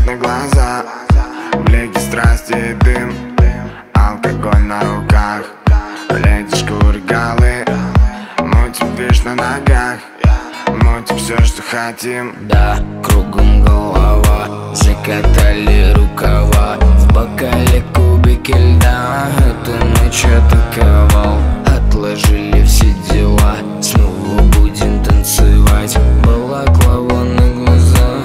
на глаза, блики страсти и дым, алкоголь на руках, летишь кургалы, мутим движ на ногах, мутим все, что хотим. Да, кругом голова, закатали рукава, в бокале кубики льда, эту ночь атаковал. Отложили все дела, снова будем танцевать, балаклава на глаза.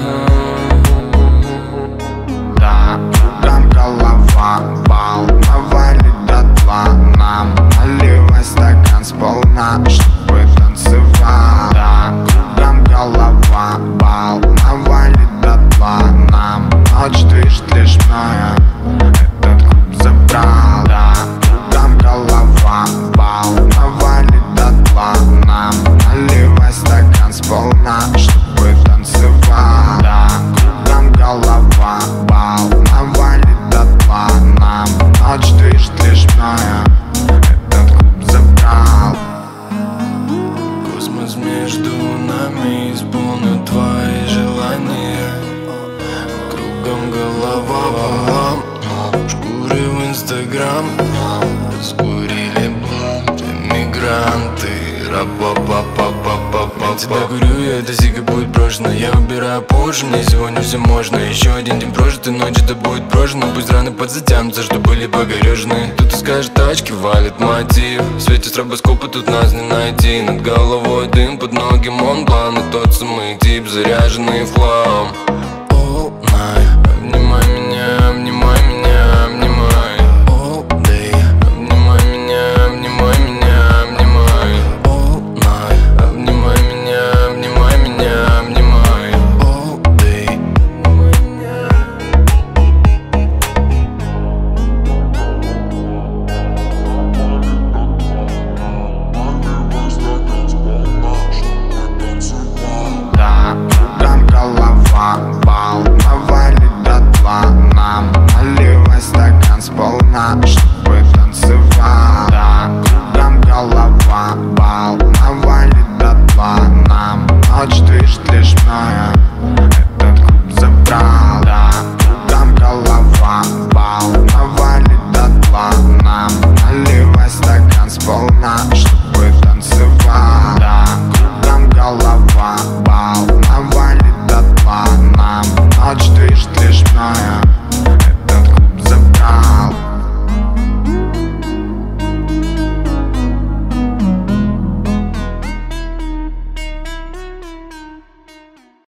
Да, там голова, бал, навалит дотла, нам наливай стакан сполна, чтобы танцевал. Да, там голова, бал, навалит дотла, нам ночь движет лишь мною, этот клуб забрал. Да, там голова, бал, навалит дотла, нам наливай стакан сполна, чтобы танцевал. Да, там голова, бал, навалит дотла, нам ночь движет лишь мною, этот клуб забрал. Космос между нами исполнит твои желания. Кругом голова, шкуры в Инстаграм, раскурили блант, эмигранты. Я тебя курю, и эта сига будет брошена. Я выбираю позже, мне сегодня все можно. Еще один день прожит, и ночь это будет брошена. Пусть раны подзатянутся, что были погорежены. Тут искаешь тачки, валит мотив. В свете стробоскопа тут нас не найти. Над головой дым, под ноги Монблан. И тот самый тип, заряженный в хлам. All night, обнимай меня, обнимай меня, обнимай. All day, обнимай меня, обнимай меня, обнимай. All night, обнимай меня, обнимай меня, обнимай. All day. Да, там голова, бал, навалит дотла, нам наливай стакан сполна, чтобы танцевал. Да, там голова, бал, навалит дотла, нам ночь движет лишь мною, этот клуб забрал. Да, там голова, бал, навалит дотла, нам наливай стакан сполна, чтобы танцевал. Да, там голова, бал, навалит дотла, нам ночь движет лишь мною.